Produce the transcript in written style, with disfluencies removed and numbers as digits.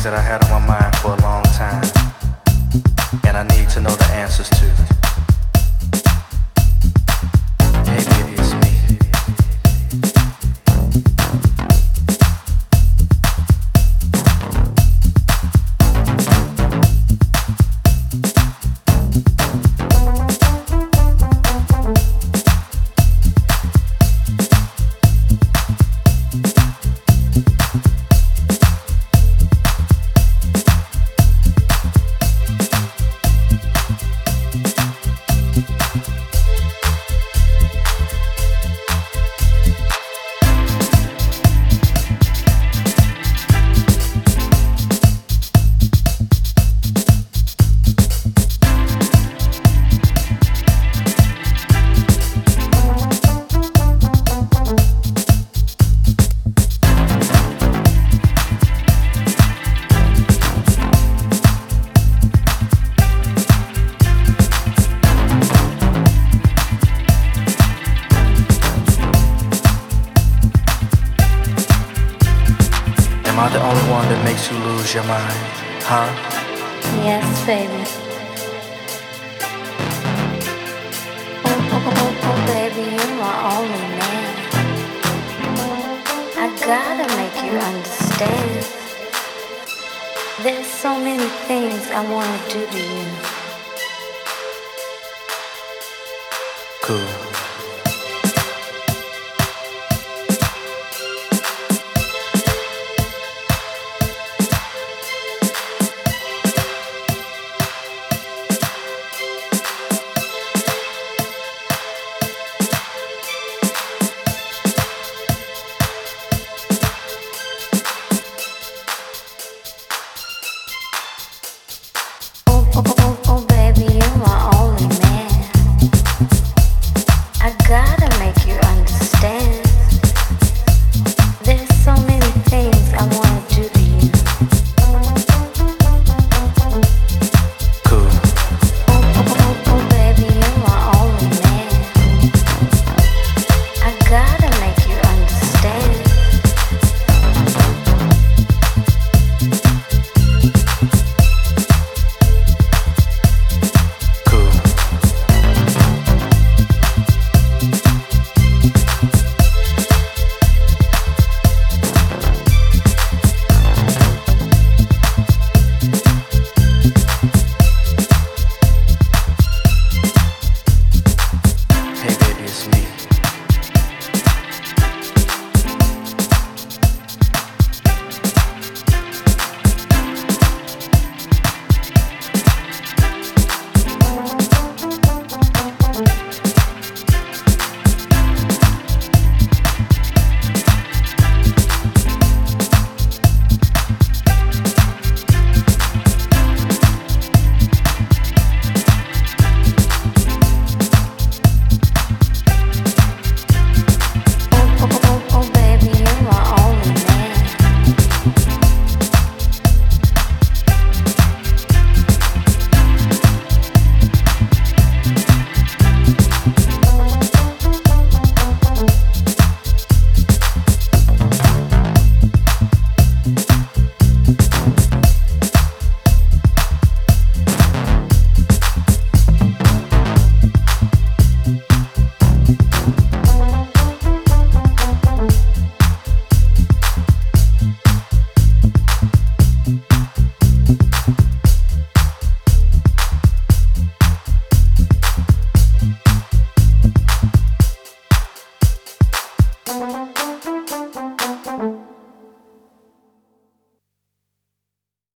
that I had on my mind for a long time, and I need to know the answers to. Hey baby, it's me. Am I the only one that makes you lose your mind, huh? Yes, baby. Oh, baby, you're my only man. I gotta make you understand. There's so many things I wanna do to you. Cool.